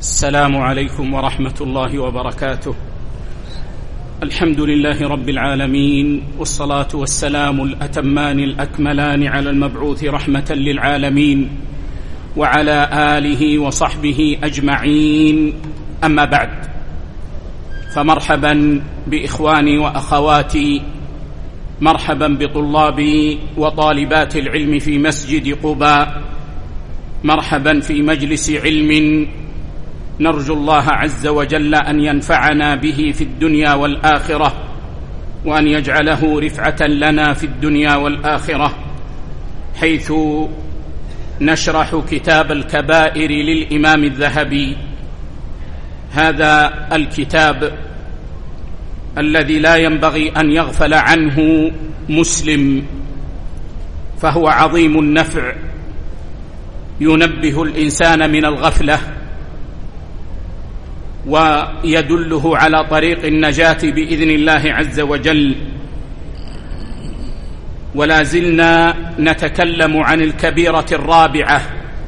السلام عليكم ورحمة الله وبركاته. الحمد لله رب العالمين، والصلاة والسلام الأتمان الأكملان على المبعوث رحمة للعالمين وعلى آله وصحبه أجمعين. أما بعد، فمرحبا بإخواني وأخواتي، مرحبا بطلابي وطالبات العلم في مسجد قباء، مرحبا في مجلس علم نرجو الله عز وجل أن ينفعنا به في الدنيا والآخرة، وأن يجعله رفعة لنا في الدنيا والآخرة، حيث نشرح كتاب الكبائر للإمام الذهبي. هذا الكتاب الذي لا ينبغي أن يغفل عنه مسلم، فهو عظيم النفع، ينبه الإنسان من الغفلة ويدله على طريق النجاة بإذن الله عز وجل. ولا زلنا نتكلم عن الكبيرة الرابعة،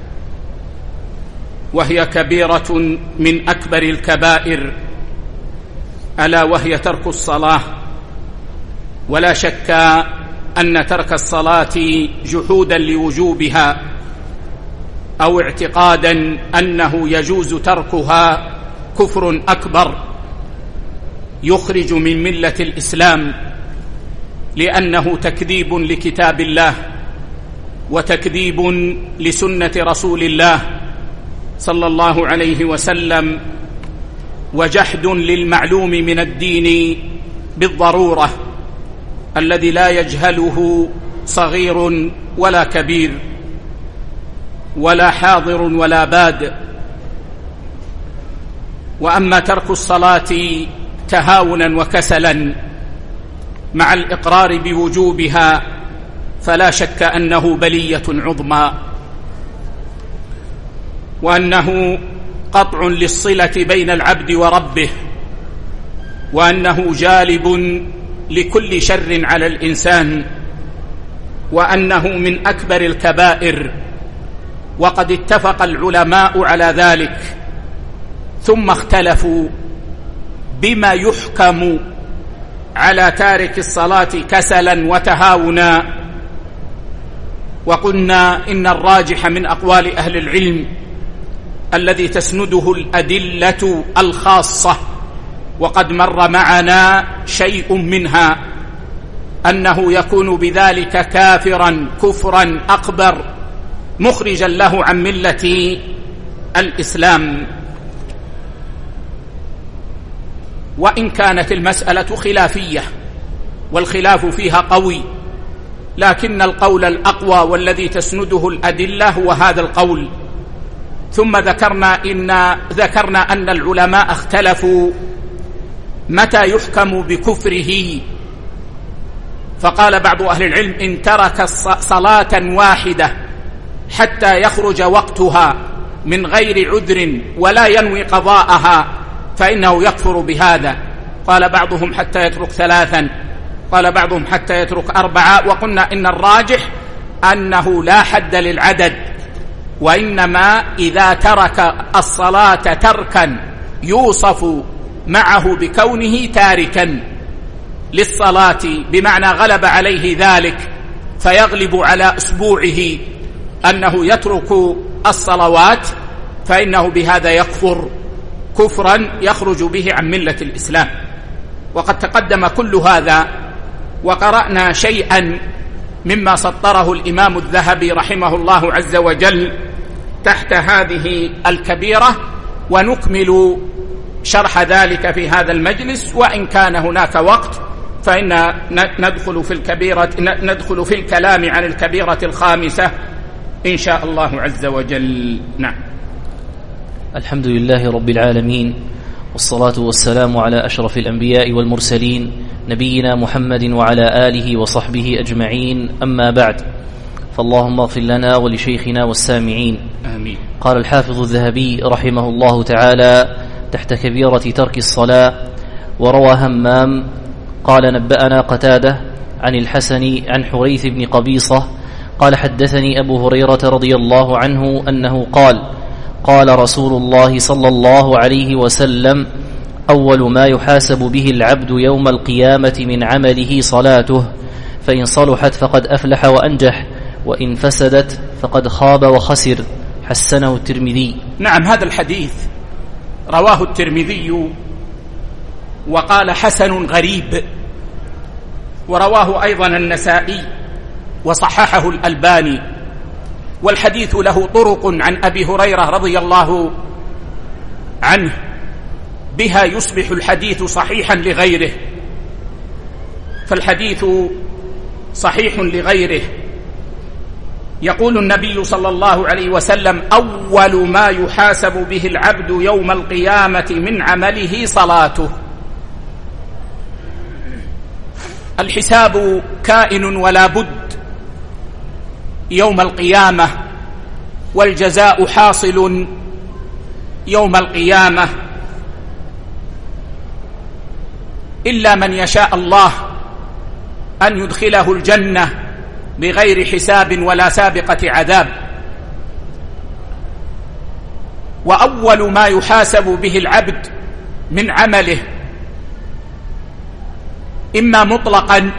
وهي كبيرة من أكبر الكبائر، ألا وهي ترك الصلاة. ولا شك أن ترك الصلاة جحودا لوجوبها أو اعتقادا أنه يجوز تركها كفر أكبر يخرج من ملة الإسلام، لأنه تكذيب لكتاب الله وتكذيب لسنة رسول الله صلى الله عليه وسلم، وجحد للمعلوم من الدين بالضرورة الذي لا يجهله صغير ولا كبير ولا حاضر ولا باد. وأما ترك الصلاة تهاونا وكسلا مع الإقرار بوجوبها فلا شك أنه بلية عظمى، وأنه قطع للصلة بين العبد وربه، وأنه جالب لكل شر على الإنسان، وأنه من أكبر الكبائر، وقد اتفق العلماء على ذلك، ثم اختلفوا بما يحكم على تارك الصلاة كسلا وتهاونا. وقلنا إن الراجح من أقوال أهل العلم الذي تسنده الأدلة الخاصة، وقد مر معنا شيء منها، أنه يكون بذلك كافرا كفرا أكبر مخرجا له عن ملة الإسلام. وإن كانت المسألة خلافية والخلاف فيها قوي، لكن القول الأقوى والذي تسنده الأدلة هو هذا القول. ثم ذكرنا أن العلماء اختلفوا متى يحكم بكفره، فقال بعض أهل العلم إن ترك صلاة واحدة حتى يخرج وقتها من غير عذر ولا ينوي قضاءها فإنه يكفر بهذا. قال بعضهم حتى يترك 3، قال بعضهم حتى يترك 4. وقلنا إن الراجح أنه لا حد للعدد، وإنما إذا ترك الصلاة تركا يوصف معه بكونه تاركا للصلاة، بمعنى غلب عليه ذلك فيغلب على أسبوعه أنه يترك الصلوات، فإنه بهذا يكفر كفرا يخرج به عن ملة الإسلام. وقد تقدم كل هذا، وقرأنا شيئا مما سطره الإمام الذهبي رحمه الله عز وجل تحت هذه الكبيرة، ونكمل شرح ذلك في هذا المجلس. وإن كان هناك وقت فإن ندخل في الكلام عن الكبيرة الخامسة إن شاء الله عز وجل. نعم. الحمد لله رب العالمين، والصلاة والسلام على أشرف الأنبياء والمرسلين، نبينا محمد وعلى آله وصحبه أجمعين. أما بعد، فاللهم اغفر لنا ولشيخنا والسامعين. آمين. قال الحافظ الذهبي رحمه الله تعالى تحت كبيرة ترك الصلاة: وروى همام قال نبأنا قتادة عن الحسن عن حريث بن قبيصة قال حدثني أبو هريرة رضي الله عنه أنه قال: قال رسول الله صلى الله عليه وسلم: أول ما يحاسب به العبد يوم القيامة من عمله صلاته، فإن صلحت فقد أفلح وأنجح، وإن فسدت فقد خاب وخسر. حسنه الترمذي. نعم، هذا الحديث رواه الترمذي وقال حسن غريب، ورواه أيضا النسائي وصححه الألباني، والحديث له طرق عن أبي هريرة رضي الله عنه بها يصبح الحديث صحيحا لغيره، فالحديث صحيح لغيره. يقول النبي صلى الله عليه وسلم: أول ما يحاسب به العبد يوم القيامة من عمله صلاته. الحساب كائن ولا بد يوم القيامة، والجزاء حاصل يوم القيامة، إلا من يشاء الله أن يدخله الجنة بغير حساب ولا سابقة عذاب. وأول ما يحاسب به العبد من عمله إما مطلقا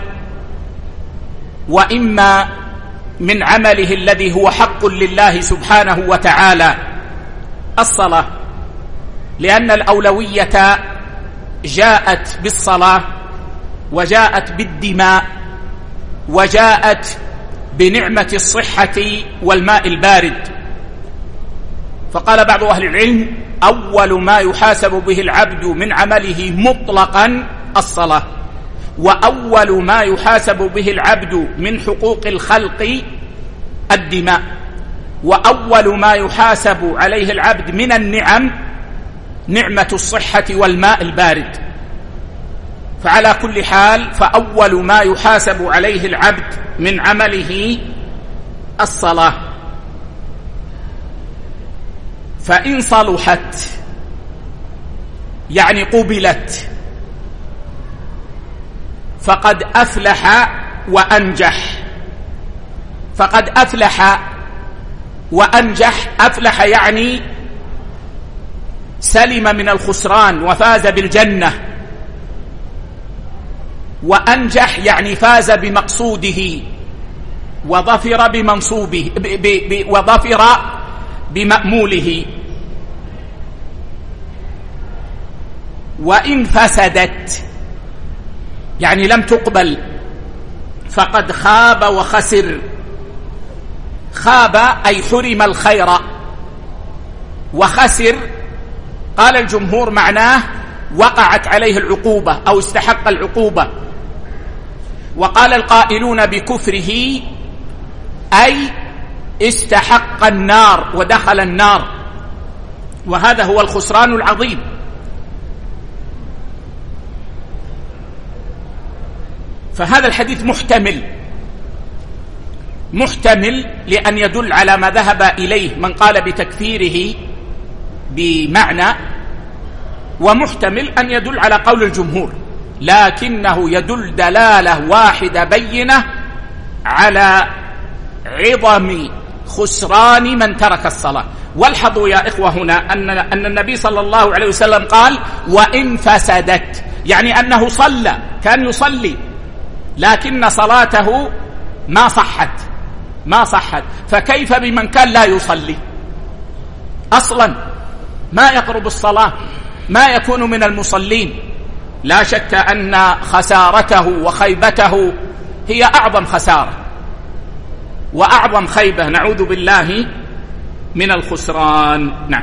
وإما من عمله الذي هو حق لله سبحانه وتعالى الصلاة، لأن الأولوية جاءت بالصلاة وجاءت بالدماء وجاءت بنعمة الصحة والماء البارد. فقال بعض أهل العلم: أول ما يحاسب به العبد من عمله مطلقا الصلاة، وأول ما يحاسب به العبد من حقوق الخلق الدماء، وأول ما يحاسب عليه العبد من النعم نعمة الصحة والماء البارد. فعلى كل حال فأول ما يحاسب عليه العبد من عمله الصلاة، فإن صلحت يعني قبلت فقد أفلح وأنجح. فقد أفلح وأنجح، أفلح يعني سلم من الخسران وفاز بالجنة، وأنجح يعني فاز بمقصوده وظفر بمنصوبه وظفر بمأموله. وإن فسدت يعني لم تقبل فقد خاب وخسر. خاب أي حرم الخير، وخسر قال الجمهور معناه وقعت عليه العقوبة أو استحق العقوبة. وقال القائلون بكفره أي استحق النار ودخل النار، وهذا هو الخسران العظيم. فهذا الحديث محتمل لأن يدل على ما ذهب إليه من قال بتكفيره بمعنى، ومحتمل أن يدل على قول الجمهور، لكنه يدل دلالة واحدة بينة على عظم خسران من ترك الصلاة. والحظوا يا إخوة هنا أن النبي صلى الله عليه وسلم قال: وإن فسدت، يعني أنه صلى، كان يصلي، لكن صلاته ما صحت. فكيف بمن كان لا يصلي أصلا، ما يقرب الصلاة، ما يكون من المصلين؟ لا شك أن خسارته وخيبته هي أعظم خسارة وأعظم خيبة، نعوذ بالله من الخسران. نعم.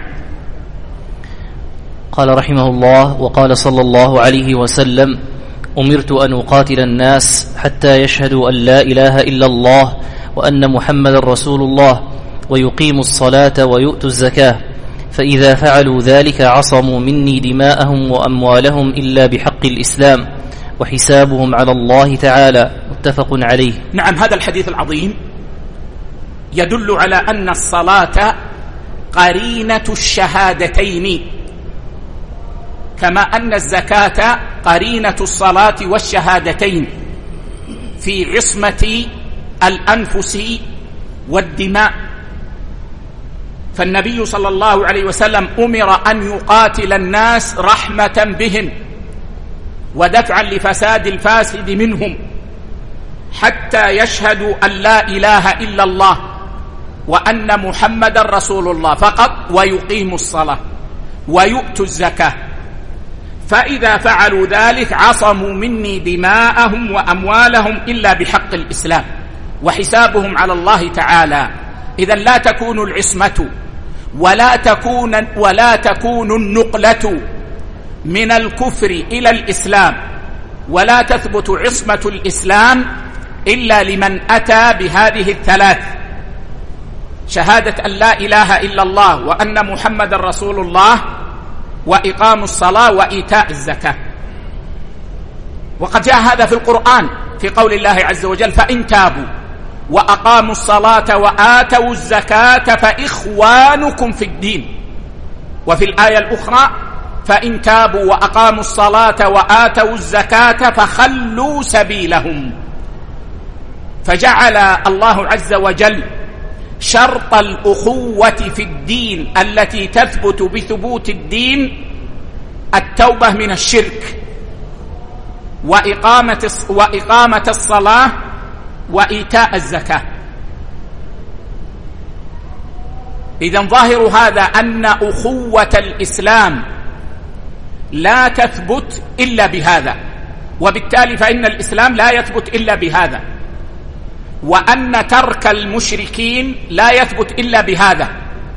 قال رحمه الله: وقال صلى الله عليه وسلم: أمرت أن أقاتل الناس حتى يشهدوا أن لا إله إلا الله وأن محمد رسول الله ويقيموا الصلاة ويؤتوا الزكاة، فإذا فعلوا ذلك عصموا مني دماءهم وأموالهم إلا بحق الإسلام وحسابهم على الله تعالى. متفق عليه. نعم، هذا الحديث العظيم يدل على أن الصلاة قرينة الشهادتين، كما أن الزكاة قرينة الصلاة والشهادتين في عصمة الأنفس والدماء. فالنبي صلى الله عليه وسلم أمر أن يقاتل الناس رحمة بهم ودفعا لفساد الفاسد منهم حتى يشهدوا أن لا إله إلا الله وأن محمدا رسول الله فقط، ويقيموا الصلاة ويؤتوا الزكاة. فإذا فعلوا ذلك عصموا مني دماءهم وأموالهم إلا بحق الإسلام وحسابهم على الله تعالى. إذن لا تكون العصمة ولا تكون النقلة من الكفر إلى الإسلام، ولا تثبت عصمة الإسلام إلا لمن أتى بهذه الثلاث: شهادة أن لا إله إلا الله وأن محمد رسول الله وإقام الصلاة وإيتاء الزكاة. وقد جاء هذا في القرآن في قول الله عز وجل: فإن تابوا وأقاموا الصلاة وآتوا الزكاة فإخوانكم في الدين. وفي الآية الأخرى: فإن تابوا وأقاموا الصلاة وآتوا الزكاة فخلوا سبيلهم. فجعل الله عز وجل شرط الأخوة في الدين التي تثبت بثبوت الدين التوبة من الشرك وإقامة الصلاة وإيتاء الزكاة. إذن ظاهر هذا أن أخوة الإسلام لا تثبت إلا بهذا، وبالتالي فإن الإسلام لا يثبت إلا بهذا، وأن ترك المشركين لا يثبت إلا بهذا.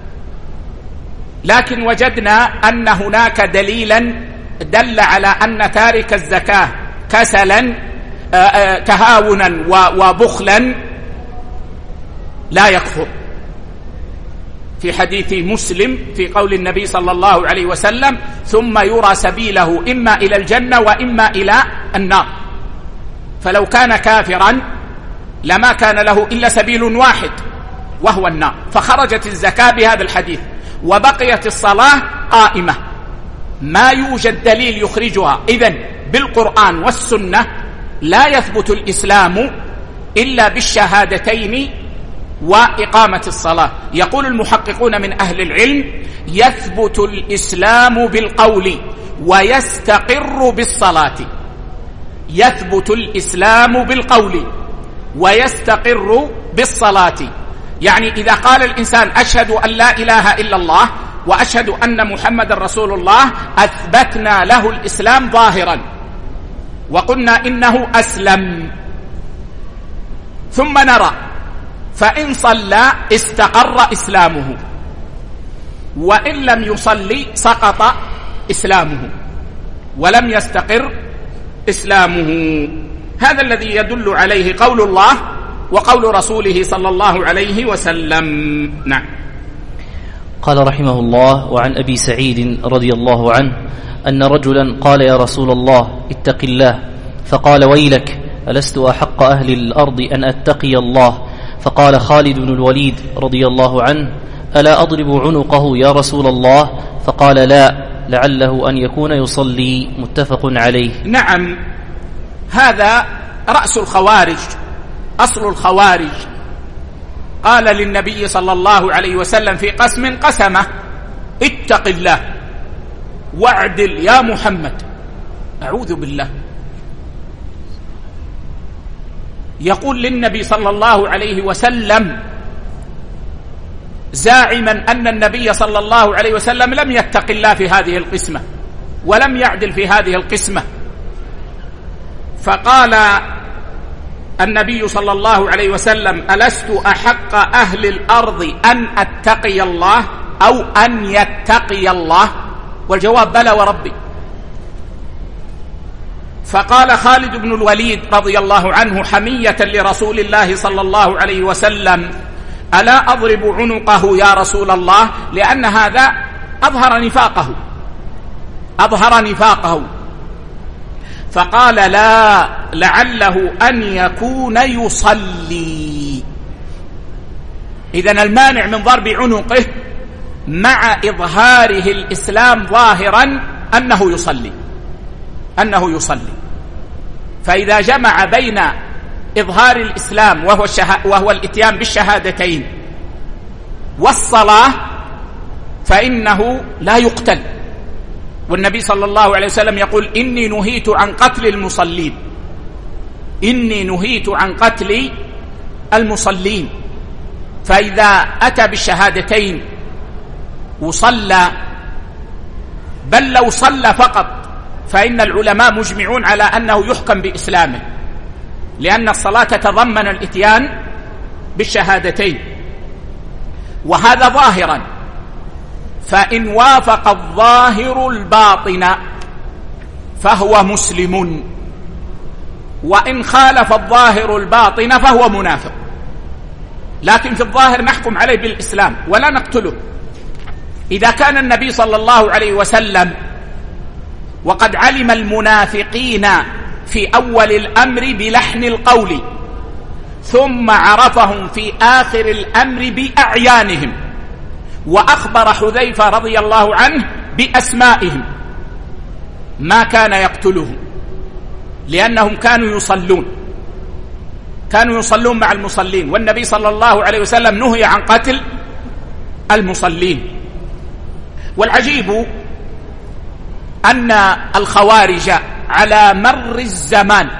لكن وجدنا أن هناك دليلا دل على أن تارك الزكاة كسلا تهاونا وبخلا لا يكفر، في حديث مسلم في قول النبي صلى الله عليه وسلم: ثم يرى سبيله إما إلى الجنة وإما إلى النار. فلو كان كافرا لما كان له إلا سبيل واحد وهو النار، فخرجت الزكاة بهذا الحديث، وبقيت الصلاة قائمة، ما يوجد دليل يخرجها. إذن بالقرآن والسنة لا يثبت الإسلام إلا بالشهادتين وإقامة الصلاة. يقول المحققون من أهل العلم: يثبت الإسلام بالقول ويستقر بالصلاة. يثبت الإسلام بالقول ويستقر بالصلاة، يعني إذا قال الإنسان: أشهد أن لا إله إلا الله وأشهد أن محمد رسول الله، أثبتنا له الإسلام ظاهرا وقلنا إنه أسلم. ثم نرى فإن صلى استقر إسلامه، وإن لم يصلي سقط إسلامه ولم يستقر إسلامه. هذا الذي يدل عليه قول الله وقول رسوله صلى الله عليه وسلم. نعم. قال رحمه الله: وعن أبي سعيد رضي الله عنه أن رجلا قال: يا رسول الله اتق الله. فقال: ويلك، ألست أحق أهل الأرض أن أتقي الله؟ فقال خالد بن الوليد رضي الله عنه: ألا أضرب عنقه يا رسول الله؟ فقال: لا، لعله أن يكون يصلي. متفق عليه. نعم، هذا رأس الخوارج، أصل الخوارج. قال للنبي صلى الله عليه وسلم في قسمه: اتق الله واعدل يا محمد. أعوذ بالله. يقول للنبي صلى الله عليه وسلم زاعما أن النبي صلى الله عليه وسلم لم يتق الله في هذه القسمة ولم يعدل في هذه القسمة. فقال النبي صلى الله عليه وسلم: ألست أحق أهل الأرض أن أتقي الله أو أن يتقي الله؟ والجواب: بلى وربي. فقال خالد بن الوليد رضي الله عنه حمية لرسول الله صلى الله عليه وسلم: ألا أضرب عنقه يا رسول الله؟ لأن هذا أظهر نفاقه. فقال: لا، لعله أن يكون يصلي. إذن المانع من ضرب عنقه مع إظهاره الإسلام ظاهرا أنه يصلي. فإذا جمع بين إظهار الإسلام وهو الإتيان بالشهادتين والصلاة فإنه لا يقتل، والنبي صلى الله عليه وسلم يقول: إني نهيت عن قتل المصلين، إني نهيت عن قتل المصلين. فإذا أتى بالشهادتين وصلى، بل لو صلى فقط، فإن العلماء مجمعون على أنه يحكم بإسلامه، لأن الصلاة تتضمن الإتيان بالشهادتين، وهذا ظاهرا. فإن وافق الظاهر الباطن فهو مسلم، وإن خالف الظاهر الباطن فهو منافق. لكن في الظاهر نحكم عليه بالإسلام ولا نقتله. إذا كان النبي صلى الله عليه وسلم وقد علم المنافقين في أول الأمر بلحن القول، ثم عرفهم في آخر الأمر بأعيانهم، وأخبر حذيفة رضي الله عنه بأسمائهم، ما كان يقتلهم، لأنهم كانوا يصلون مع المصلين، والنبي صلى الله عليه وسلم نهي عن قتل المصلين. والعجيب أن الخوارج على مر الزمان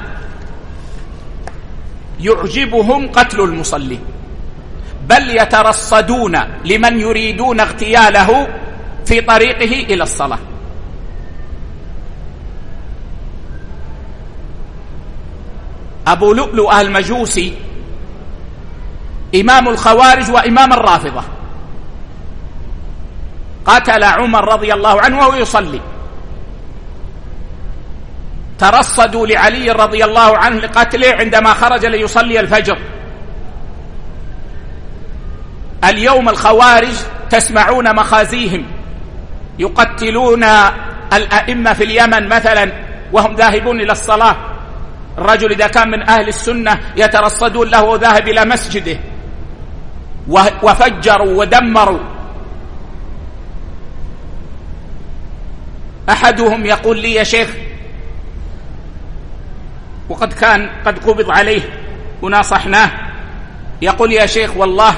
يعجبهم قتل المصلين، بل يترصدون لمن يريدون اغتياله في طريقه إلى الصلاة. أبو لؤلؤ المجوسي إمام الخوارج وإمام الرافضة قتل عمر رضي الله عنه وهو يصلي، ترصدوا لعلي رضي الله عنه لقتله عندما خرج ليصلي الفجر. اليوم الخوارج تسمعون مخازيهم، يقتلون الأئمة في اليمن مثلا وهم ذاهبون إلى الصلاة. الرجل إذا كان من أهل السنة يترصدون له ذاهب إلى مسجده، وفجروا ودمروا. أحدهم يقول لي: يا شيخ، وقد كان قد قبض عليه وناصحناه، يقول: يا شيخ والله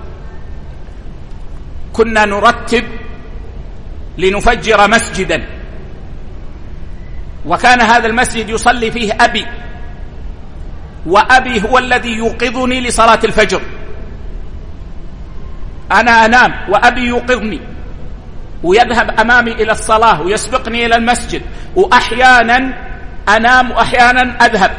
كنا نرتب لنفجر مسجدا، وكان هذا المسجد يصلي فيه أبي، وأبي هو الذي يوقظني لصلاة الفجر. أنا أنام وأبي يوقظني ويذهب أمامي إلى الصلاة ويسبقني إلى المسجد، وأحيانا أنام وأحيانا أذهب.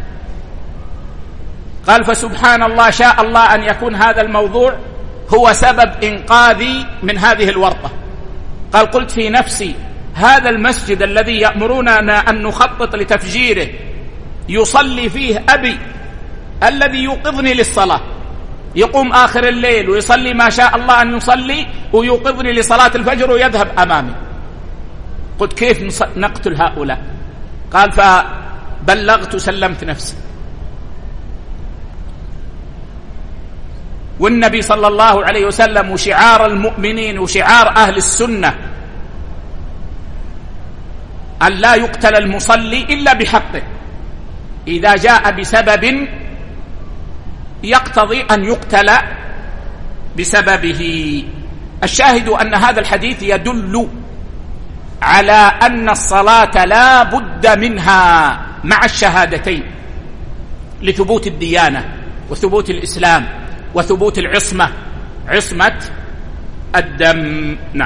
قال: فسبحان الله، شاء الله أن يكون هذا الموضوع هو سبب إنقاذي من هذه الورطة. قال: قلت في نفسي: هذا المسجد الذي يأمروننا أن نخطط لتفجيره يصلي فيه أبي الذي يوقظني للصلاة، يقوم آخر الليل ويصلي ما شاء الله أن يصلي ويوقظني لصلاة الفجر ويذهب أمامي. قلت: كيف نقتل هؤلاء؟ قال: فبلغت سلمت نفسي. والنبي صلى الله عليه وسلم وشعار المؤمنين وشعار أهل السنة أن لا يقتل المصلي إلا بحقه، إذا جاء بسبب يقتضي أن يقتل بسببه. الشاهد أن هذا الحديث يدل على أن الصلاة لا بد منها مع الشهادتين لثبوت الديانة وثبوت الإسلام وثبوت عصمة الدم. نعم.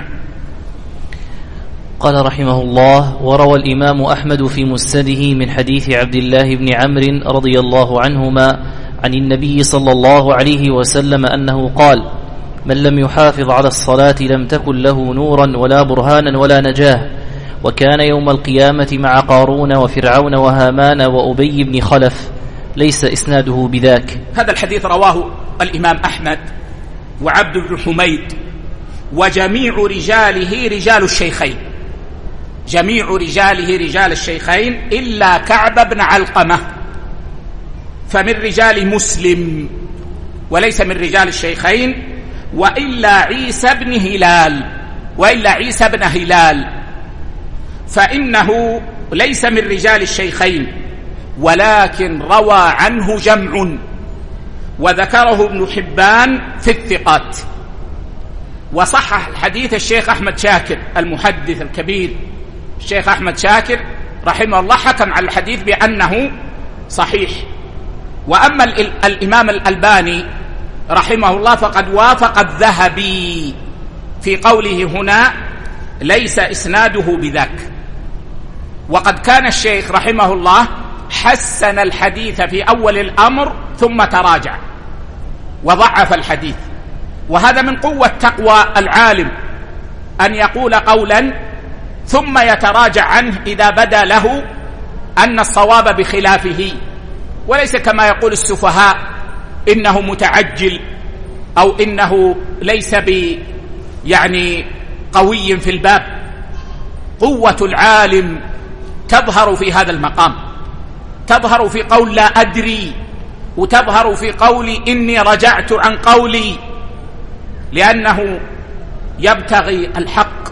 قال رحمه الله: وروى الإمام أحمد في مسنده من حديث عبد الله بن عمرو رضي الله عنهما عن النبي صلى الله عليه وسلم أنه قال: من لم يحافظ على الصلاة لم تكن له نورا ولا برهانا ولا نجاه. وكان يوم القيامة مع قارون وفرعون وهامان وأبي بن خلف. ليس إسناده بذاك. هذا الحديث رواه الإمام أحمد وعبد بن حميد، وجميع رجاله رجال الشيخين، جميع رجاله رجال الشيخين إلا كعب بن علقمة، فمن رجال مسلم وليس من رجال الشيخين، وإلا عيسى بن هلال فإنه ليس من رجال الشيخين، ولكن روى عنه جمع، وذكره ابن حبان في الثقات. وصحح الحديث الشيخ أحمد شاكر المحدث الكبير، الشيخ أحمد شاكر رحمه الله حكم على الحديث بأنه صحيح. وأما الإمام الألباني رحمه الله فقد وافق الذهبي في قوله هنا ليس إسناده بذاك. وقد كان الشيخ رحمه الله حسن الحديث في أول الأمر ثم تراجع وضعف الحديث، وهذا من قوة تقوى العالم أن يقول قولا ثم يتراجع عنه إذا بدا له أن الصواب بخلافه، وليس كما يقول السفهاء إنه متعجل أو إنه ليس قوي في الباب. قوة العالم تظهر في هذا المقام، تظهر في قول لا أدري، وتظهر في قولي إني رجعت عن قولي، لأنه يبتغي الحق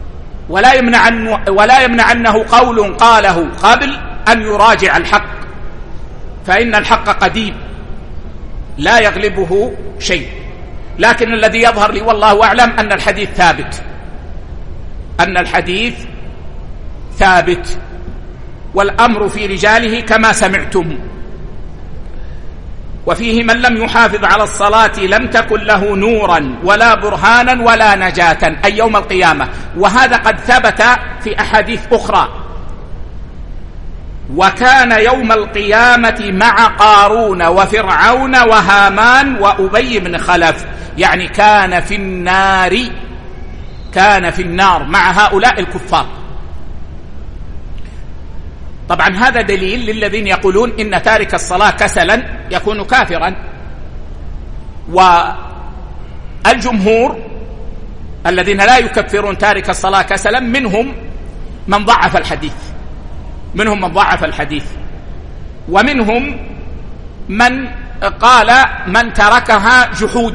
ولا يمنع أنه قول قاله قبل أن يراجع الحق، فإن الحق قديم لا يغلبه شيء. لكن الذي يظهر لي والله أعلم أن الحديث ثابت، أن الحديث ثابت، والأمر في رجاله كما سمعتم. وفيه من لم يحافظ على الصلاة لم تكن له نورا ولا برهانا ولا نجاة، أي يوم القيامة. وهذا قد ثبت في أحاديث أخرى. وكان يوم القيامة مع قارون وفرعون وهامان وأبي بن خلف، يعني كان في النار مع هؤلاء الكفار. طبعا هذا دليل للذين يقولون إن تارك الصلاة كسلا يكون كافرا. والجمهور الذين لا يكفرون تارك الصلاة كسلا منهم من ضعف الحديث، ومنهم من قال من تركها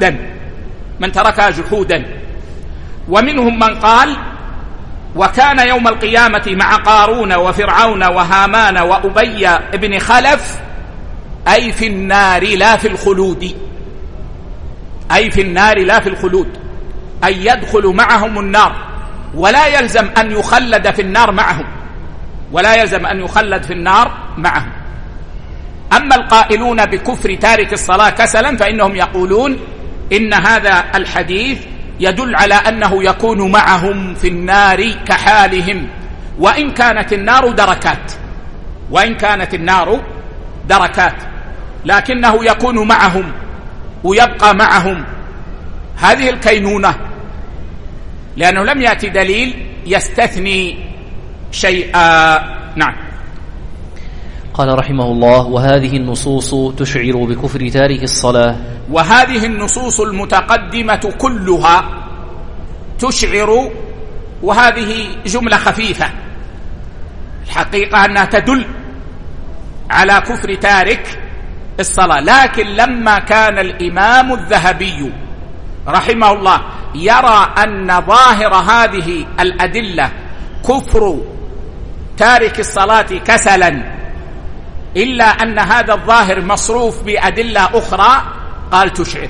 جحودا، ومنهم من قال وكان يوم القيامة مع قارون وفرعون وهامان وأبي بن خلف، أي في النار لا في الخلود، أي يدخل معهم النار، ولا يلزم أن يخلد في النار معهم. أما القائلون بكفر تارك الصلاة كسلا فإنهم يقولون إن هذا الحديث يدل على أنه يكون معهم في النار كحالهم، وإن كانت النار دركات، لكنه يكون معهم ويبقى معهم هذه الكينونة، لأنه لم يأتي دليل يستثني شيئا. نعم. قال رحمه الله: وهذه النصوص تشعر بكفر تارك الصلاة. وهذه النصوص المتقدمة كلها تشعر، وهذه جملة خفيفة، الحقيقة أنها تدل على كفر تارك الصلاة. لكن لما كان الإمام الذهبي رحمه الله يرى أن ظاهر هذه الأدلة كفر تارك الصلاة كسلا، إلا أن هذا الظاهر مصروف بأدلة أخرى، قال تشعر،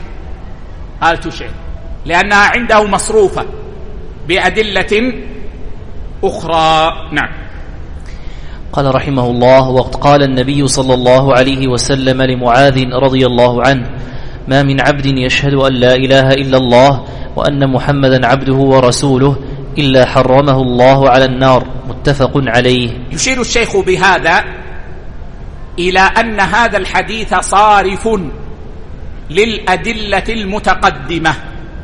لأنها عنده مصروفة بأدلة أخرى. نعم. قال رحمه الله: وقد قال النبي صلى الله عليه وسلم لمعاذ رضي الله عنه: ما من عبد يشهد أن لا إله إلا الله وأن محمدا عبده ورسوله إلا حرمه الله على النار. متفق عليه. يشير الشيخ بهذا إلى أن هذا الحديث صارف للأدلة المتقدمة،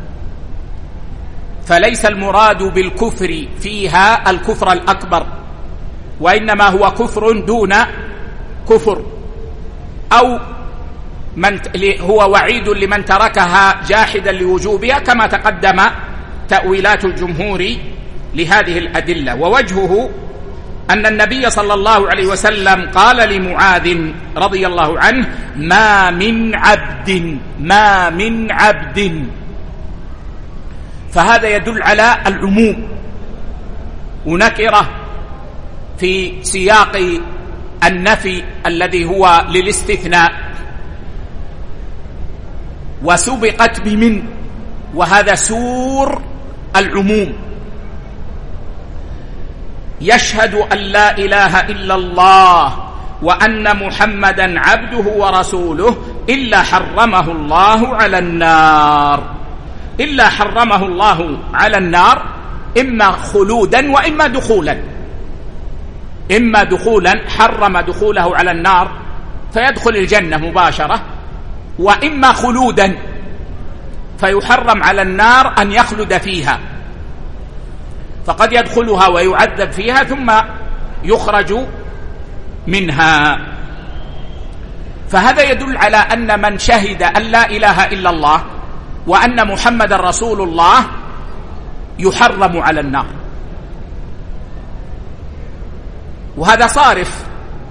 فليس المراد بالكفر فيها الكفر الأكبر، وإنما هو كفر دون كفر، أو هو وعيد لمن تركها جاحدا لوجوبها، كما تقدم تأويلات الجمهور لهذه الأدلة. ووجهه أن النبي صلى الله عليه وسلم قال لمعاذ رضي الله عنه: ما من عبد، فهذا يدل على العموم، ونكرة في سياق النفي الذي هو للاستثناء، وسبقت بمن، وهذا سور العموم. يشهد أن لا إله إلا الله وأن محمدا عبده ورسوله إلا حرمه الله على النار. إلا حرمه الله على النار إما خلودا وإما دخولا. إما دخولا حرم دخوله على النار فيدخل الجنة مباشرة، وإما خلودا فيحرم على النار أن يخلد فيها، فقد يدخلها ويعذب فيها ثم يخرج منها. فهذا يدل على أن من شهد أن لا إله إلا الله وأن محمد رسول الله يحرم على النار. وهذا صارف،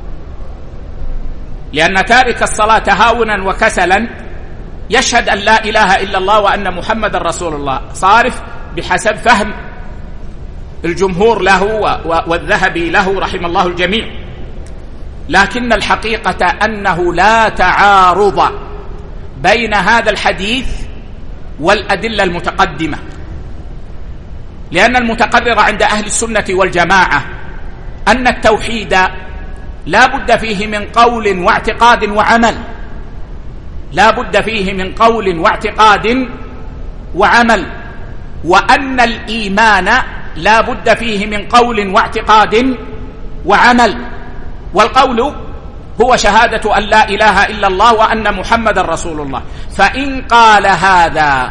لأن تارك الصلاة هاونا وكسلا يشهد أن لا إله إلا الله وأن محمد رسول الله، صارف بحسب فهم الجمهور له والذهبي له رحم الله الجميع. لكن الحقيقة أنه لا تعارض بين هذا الحديث والأدلة المتقدمة، لأن المتقرر عند أهل السنة والجماعة أن التوحيد لا بد فيه من قول واعتقاد وعمل، لا بد فيه من قول واعتقاد وعمل، وأن الإيمان لا بد فيه من قول واعتقاد وعمل. والقول هو شهادة أن لا إله إلا الله وأن محمد رسول الله. فإن قال هذا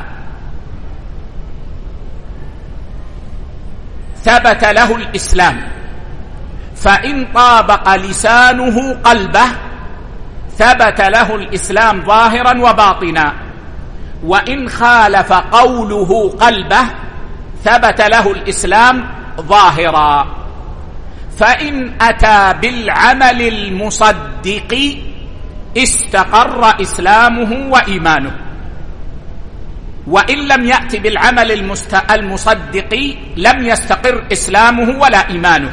ثبت له الإسلام، فإن طابق لسانه قلبه ثبت له الإسلام ظاهرا وباطنا، وإن خالف قوله قلبه ثبت له الإسلام ظاهرا. فإن أتى بالعمل المصدق استقر إسلامه وإيمانه، وإن لم يأت بالعمل المصدق لم يستقر إسلامه ولا إيمانه.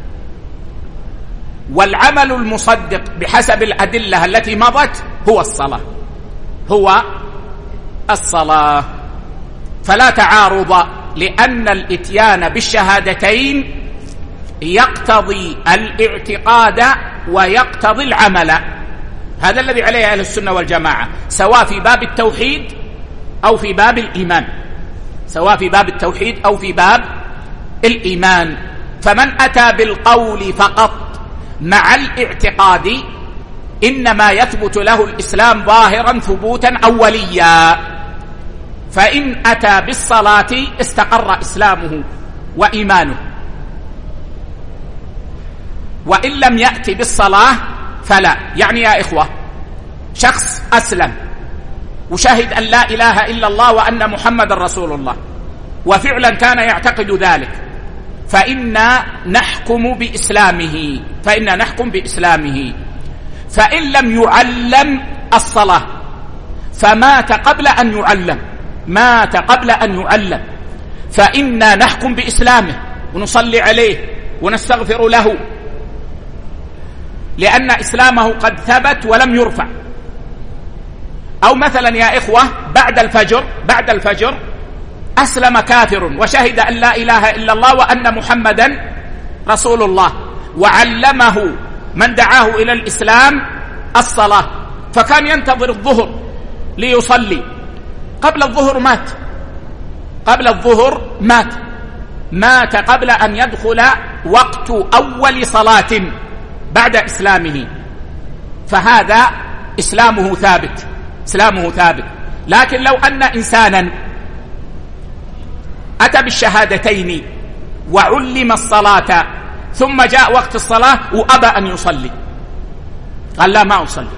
والعمل المصدق بحسب الأدلة التي مضت هو الصلاة، هو الصلاة. فلا تعارض، لأن الإتيان بالشهادتين يقتضي الاعتقاد ويقتضي العمل. هذا الذي عليه أهل السنة والجماعة، سواء في باب التوحيد أو في باب الإيمان، سواء في باب التوحيد أو في باب الإيمان. فمن أتى بالقول فقط مع الاعتقاد إنما يثبت له الإسلام ظاهرا ثبوتا أوليا. فإن أتى بالصلاة استقر إسلامه وإيمانه، وإن لم يأتي بالصلاة فلا. يعني يا إخوة، شخص أسلم وشهد أن لا إله إلا الله وأن محمد رسول الله وفعلا كان يعتقد ذلك، فإنا نحكم بإسلامه، فإن لم يعلم الصلاة فمات قبل أن يعلم، فإنا نحكم بإسلامه ونصلي عليه ونستغفر له، لأن إسلامه قد ثبت ولم يرفع. أو مثلا يا إخوة، بعد الفجر أسلم كافر وشهد أن لا إله إلا الله وأن محمدا رسول الله، وعلمه من دعاه إلى الإسلام الصلاة، فكان ينتظر الظهر ليصلي، قبل الظهر مات قبل أن يدخل وقت أول صلاة بعد إسلامه، فهذا إسلامه ثابت. لكن لو أن إنسانا أتى بالشهادتين وعلم الصلاة ثم جاء وقت الصلاة وأبى أن يصلي، قال لا ما أصلي،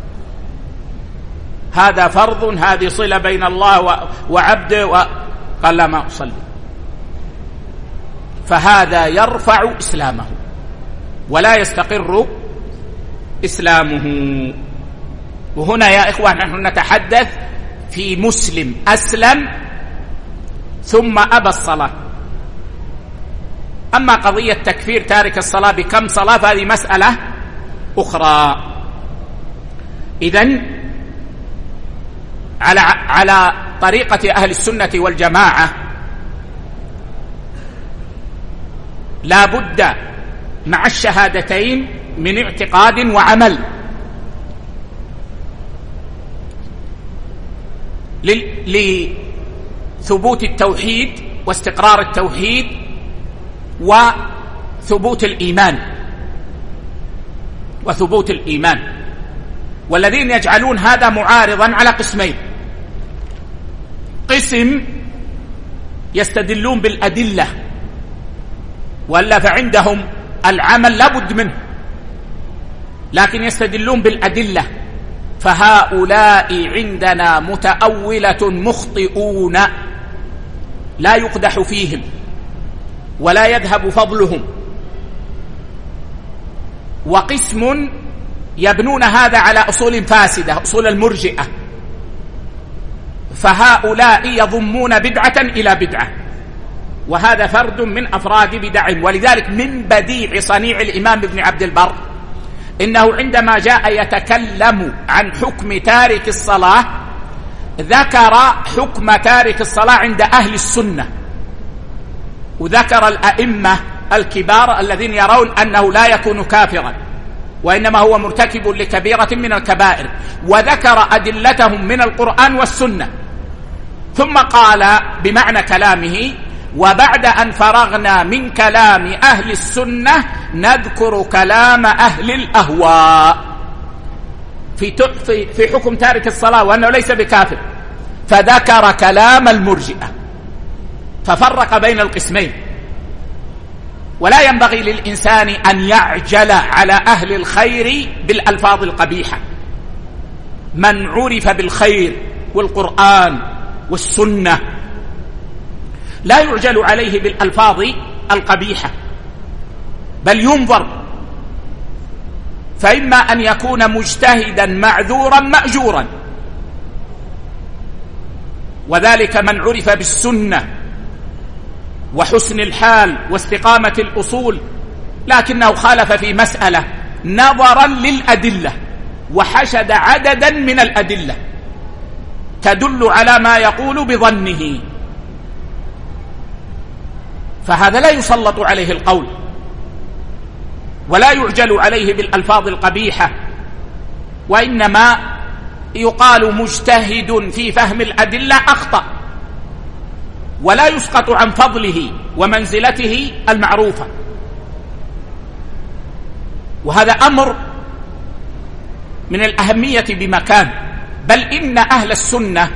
هذا فرض، هذه صلة بين الله وعبده، قال لا ما أصلي، فهذا يرفع إسلامه ولا يستقر إسلامه. وهنا يا إخوة نحن نتحدث في مسلم أسلم ثم أبى الصلاة. أما قضية تكفير تارك الصلاة بكم صلاة فهذه مسألة أخرى. إذن على طريقة أهل السنة والجماعة لا بد مع الشهادتين من اعتقاد وعمل، لثبوت التوحيد واستقرار التوحيد وثبوت الإيمان. والذين يجعلون هذا معارضا على قسمين: قسم يستدلون بالأدلة، ولا فعندهم العمل لابد منه، لكن يستدلون بالأدلة، فهؤلاء عندنا متأولة مخطئون لا يقدح فيهم ولا يذهب فضلهم. وقسم يبنون هذا على أصول فاسدة، أصول المرجئة، فهؤلاء يضمون بدعة إلى بدعة، وهذا فرد من أفراد بدعهم. ولذلك من بديع صنيع الإمام ابن عبد البر إنه عندما جاء يتكلم عن حكم تارك الصلاة ذكر حكم تارك الصلاة عند أهل السنة، وذكر الأئمة الكبار الذين يرون أنه لا يكون كافرا وإنما هو مرتكب لكبيرة من الكبائر، وذكر أدلتهم من القرآن والسنة، ثم قال بمعنى كلامه: وبعد أن فرغنا من كلام أهل السنة نذكر كلام أهل الأهواء في حكم تارك الصلاة وأنه ليس بكافر، فذكر كلام المرجئة، ففرق بين القسمين. ولا ينبغي للإنسان أن يعجل على أهل الخير بالألفاظ القبيحة. من عرف بالخير والقرآن والسنة لا يعجل عليه بالألفاظ القبيحة، بل ينظر، فإما أن يكون مجتهدا معذورا مأجورا، وذلك من عرف بالسنة وحسن الحال واستقامة الأصول، لكنه خالف في مسألة نظرا للأدلة وحشد عددا من الأدلة تدل على ما يقول بظنه، فهذا لا يسلط عليه القول ولا يعجل عليه بالألفاظ القبيحة، وإنما يقال مجتهد في فهم الأدلة أخطأ، ولا يسقط عن فضله ومنزلته المعروفة. وهذا أمر من الأهمية بمكان، بل إن أهل السنة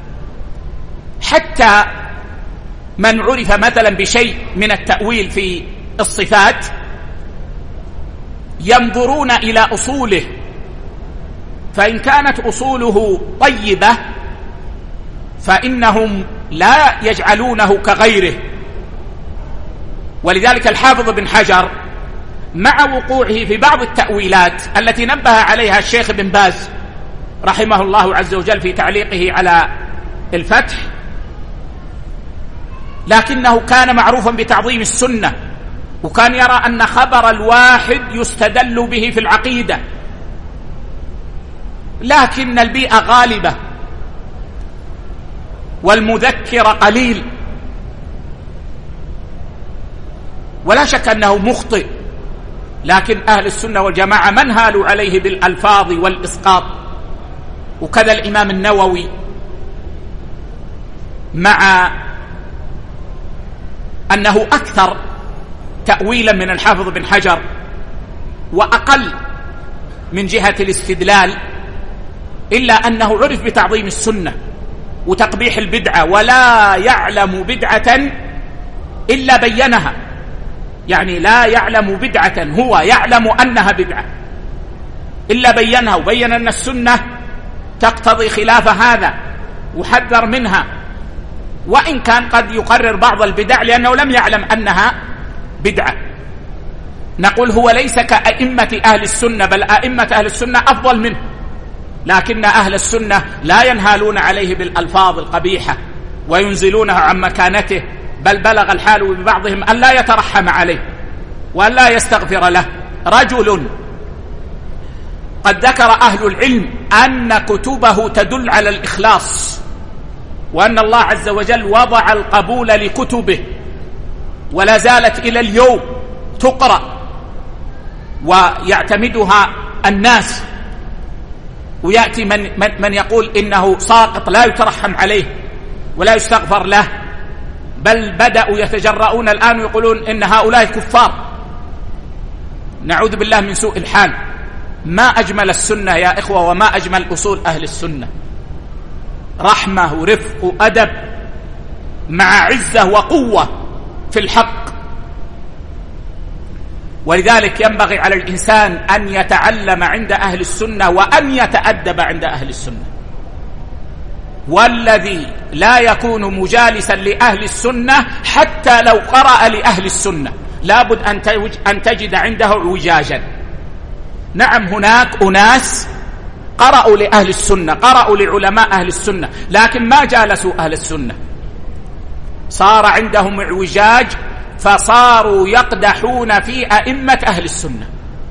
حتى من عرف مثلا بشيء من التأويل في الصفات ينظرون إلى أصوله، فإن كانت أصوله طيبة فإنهم لا يجعلونه كغيره. ولذلك الحافظ بن حجر مع وقوعه في بعض التأويلات التي نبه عليها الشيخ بن باز رحمه الله عز وجل في تعليقه على الفتح، لكنه كان معروفا بتعظيم السنة، وكان يرى أن خبر الواحد يستدل به في العقيدة، لكن البيئة غالبة والمذكر قليل، ولا شك أنه مخطئ، لكن أهل السنة والجماعة من هالوا عليه بالألفاظ والإسقاط. وكذا الإمام النووي مع أنه أكثر تأويلا من الحافظ بن حجر وأقل من جهة الاستدلال، إلا أنه عرف بتعظيم السنة وتقبيح البدعة، ولا يعلم بدعة إلا بينها، يعني لا يعلم بدعة، هو يعلم أنها بدعة إلا بينها، وبين أن السنة تقتضي خلاف هذا وحذر منها، وإن كان قد يقرر بعض البدع لأنه لم يعلم أنها بدعة. نقول هو ليس كأئمة أهل السنة، بل أئمة أهل السنة أفضل منه، لكن أهل السنة لا ينهالون عليه بالألفاظ القبيحة وينزلونها عن مكانته، بل بلغ الحال ببعضهم أن لا يترحم عليه وأن لا يستغفر له. رجل قد ذكر أهل العلم أن كتبه تدل على الإخلاص وأن الله عز وجل وضع القبول لكتبه ولا زالت إلى اليوم تقرأ ويعتمدها الناس، ويأتي من يقول إنه ساقط لا يترحم عليه ولا يستغفر له، بل بدأوا يتجرؤون الآن ويقولون إن هؤلاء كفار. نعوذ بالله من سوء الحال. ما أجمل السنة يا إخوة، وما أجمل أصول أهل السنة، رحمة ورفق وأدب مع عزة وقوة في الحق. ولذلك ينبغي على الإنسان أن يتعلم عند أهل السنة وأن يتأدب عند أهل السنة. والذي لا يكون مجالسا لأهل السنة حتى لو قرأ لأهل السنة لابد أن تجد عنده اعوجاجا. نعم، هناك أناس قرأوا لأهل السنة، قرأوا لعلماء أهل السنة، لكن ما جالسوا أهل السنة، صار عندهم اعوجاج فصاروا يقدحون في أئمة أهل السنة.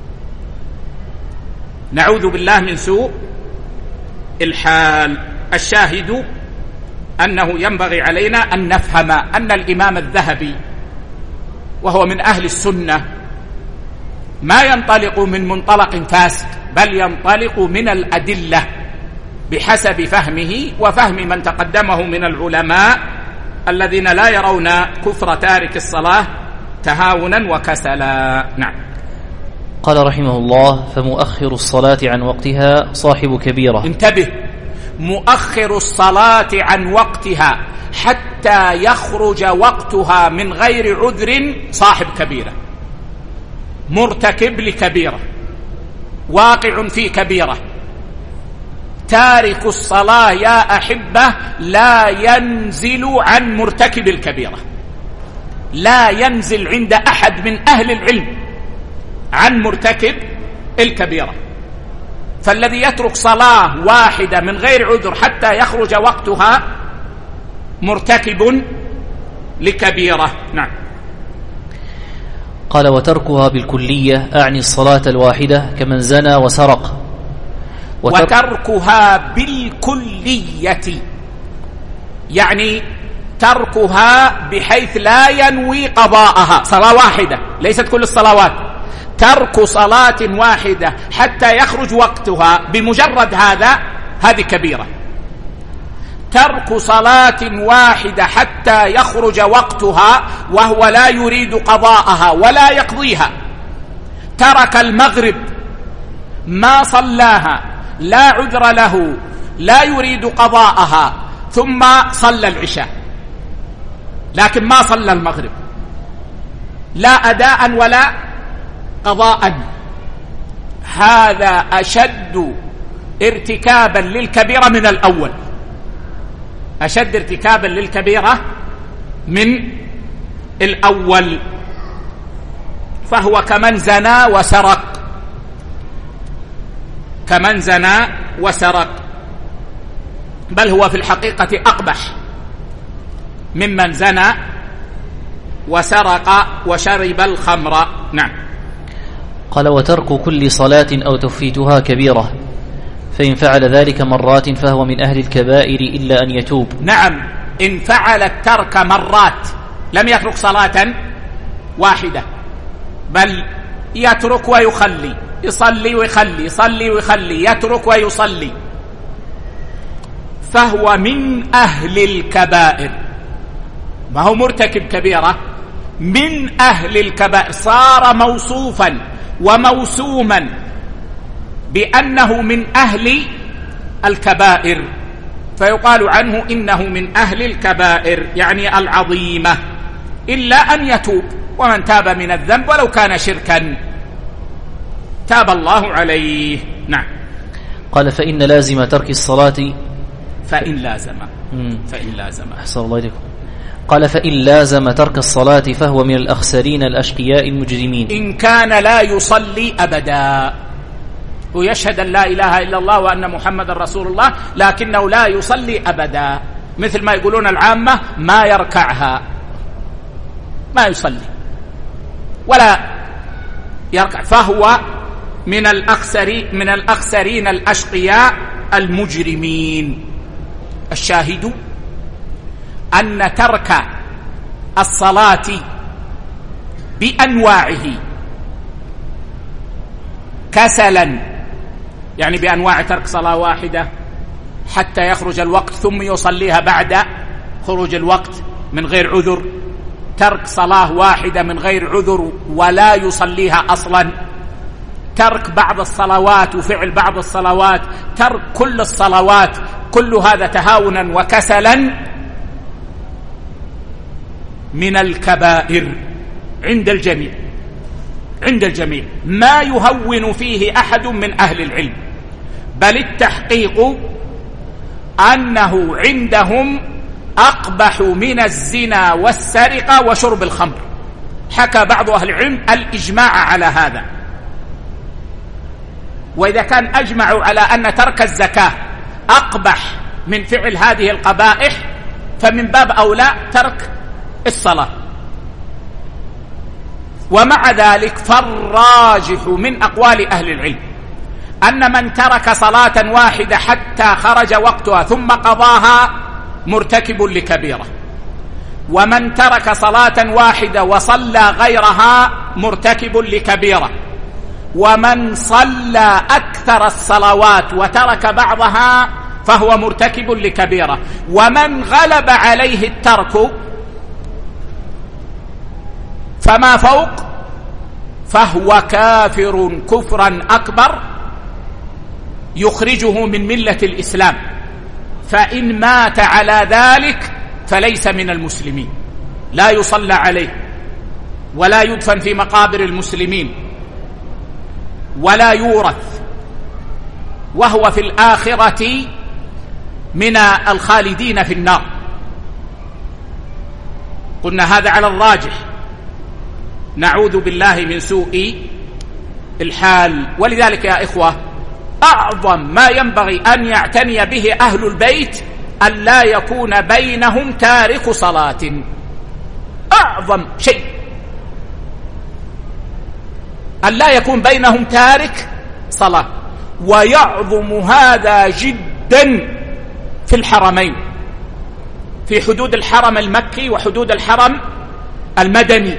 نعوذ بالله من سوء الحال. الشاهد أنه ينبغي علينا أن نفهم أن الإمام الذهبي وهو من أهل السنة ما ينطلق من منطلق فاسد، بل ينطلق من الأدلة بحسب فهمه وفهم من تقدمه من العلماء الذين لا يرون كفر تارك الصلاة تهاونا وكسلا. نعم. قال رحمه الله: فمؤخر الصلاة عن وقتها صاحب كبيرة. انتبه، مؤخر الصلاة عن وقتها حتى يخرج وقتها من غير عذر صاحب كبيرة، مرتكب لكبيرة، واقع في كبيرة. تارك الصلاة يا أحبة لا ينزل عن مرتكب الكبيرة، لا ينزل عند أحد من أهل العلم عن مرتكب الكبيرة. فالذي يترك صلاة واحدة من غير عذر حتى يخرج وقتها مرتكب لكبيرة. نعم. قال: وتركها بالكلية أعني الصلاة الواحدة كمن زنى وسرق. وتركها بالكلية يعني تركها بحيث لا ينوي قضاءها، صلاة واحدة ليست كل الصلوات، ترك صلاة واحدة حتى يخرج وقتها بمجرد هذه كبيرة. ترك صلاة واحدة حتى يخرج وقتها وهو لا يريد قضاءها ولا يقضيها، ترك المغرب ما صلاها لا عذر له لا يريد قضاءها، ثم صلى العشاء لكن ما صلى المغرب لا أداء ولا قضاء، هذا أشد ارتكابا للكبيرة من الأول، أشد ارتكابا للكبيرة من الأول، فهو كمن زنى وسرق، كمن زنى وسرق، بل هو في الحقيقة أقبح ممن زنى وسرق وشرب الخمر. نعم. قال: وترك كل صلاة أو تفويتها كبيرة، فإن فعل ذلك مرات فهو من أهل الكبائر إلا أن يتوب. نعم، إن فعل الترك مرات، لم يترك صلاة واحدة بل يترك ويخلي، يصلي ويخلي، يصلي ويخلي، يترك ويصلي، فهو من أهل الكبائر، ما هو مرتكب كبيرة، من أهل الكبائر، صار موصوفا وموسوما بأنه من أهل الكبائر، فيقال عنه إنه من أهل الكبائر يعني العظيمة، إلا أن يتوب، ومن تاب من الذنب ولو كان شركا تاب الله عليه. نعم. قال: فإن لازم ترك الصلاة فإن لازم أحسن الله إليكم. قال: فإن لازم ترك الصلاة فهو من الأخسرين الأشقياء المجرمين، إن كان لا يصلي أبدا، ويشهد أن لا إله إلا الله وأن محمد رسول الله، لكنه لا يصلي أبدا، مثل ما يقولون العامة ما يركعها، ما يصلي ولا يركع، فهو من الأخسرين الأشقياء المجرمين. الشاهد أن ترك الصلاة بأنواعه كسلا، يعني بأنواع ترك صلاة واحدة حتى يخرج الوقت ثم يصليها بعد خروج الوقت من غير عذر، ترك صلاة واحدة من غير عذر ولا يصليها أصلا، ترك بعض الصلوات وفعل بعض الصلوات، ترك كل الصلوات، كل هذا تهاونا وكسلا من الكبائر عند الجميع، عند الجميع، ما يهون فيه أحد من أهل العلم، بل التحقيق أنه عندهم أقبح من الزنا والسرقة وشرب الخمر. حكى بعض أهل العلم الإجماع على هذا، وإذا كان أجمعوا على أن ترك الزكاة أقبح من فعل هذه القبائح فمن باب أولى ترك الصلاة. ومع ذلك فالراجح من أقوال أهل العلم أن من ترك صلاة واحدة حتى خرج وقتها ثم قضاها مرتكب لكبيرة، ومن ترك صلاة واحدة وصلى غيرها مرتكب لكبيرة، ومن صلى أكثر الصلوات وترك بعضها فهو مرتكب لكبيرة، ومن غلب عليه الترك فما فوق فهو كافر كفرا أكبر يخرجه من ملة الإسلام، فإن مات على ذلك فليس من المسلمين، لا يصلى عليه ولا يدفن في مقابر المسلمين ولا يورث، وهو في الآخرة من الخالدين في النار. قلنا هذا على الراجح، نعوذ بالله من سوء الحال. ولذلك يا إخوة أعظم ما ينبغي أن يعتني به أهل البيت أن لا يكون بينهم تارك صلاة، أعظم شيء أن لا يكون بينهم تارك صلاة. ويعظم هذا جدا في الحرمين، في حدود الحرم المكي وحدود الحرم المدني،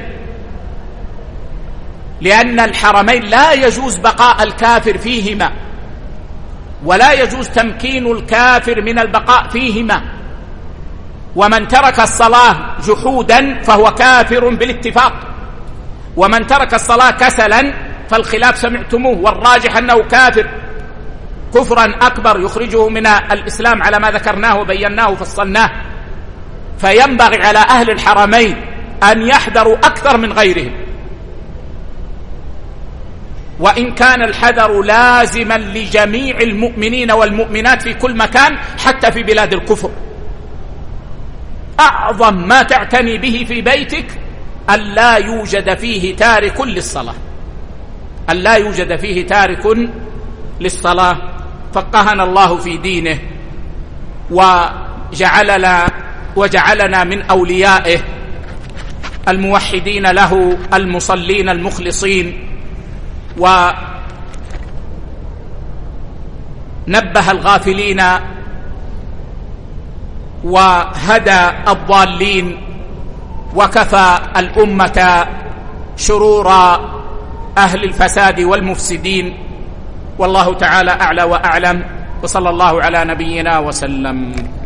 لأن الحرمين لا يجوز بقاء الكافر فيهما ولا يجوز تمكين الكافر من البقاء فيهما، ومن ترك الصلاة جحودا فهو كافر بالاتفاق، ومن ترك الصلاة كسلا فالخلاف سمعتموه، والراجح أنه كافر كفرا أكبر يخرجه من الإسلام على ما ذكرناه وبيناه وفصلناه. فينبغي على أهل الحرمين أن يحذروا أكثر من غيرهم، وإن كان الحذر لازما لجميع المؤمنين والمؤمنات في كل مكان حتى في بلاد الكفر. أعظم ما تعتني به في بيتك أن لا يوجد فيه تارك للصلاة، أن لا يوجد فيه تارك للصلاة. فقهنا الله في دينه وجعلنا من أوليائه الموحدين له المصلين المخلصين، ونبه الغافلين وهدى الضالين، وكفى الأمة شرور أهل الفساد والمفسدين. والله تعالى أعلى وأعلم، وصلى الله على نبينا وسلم.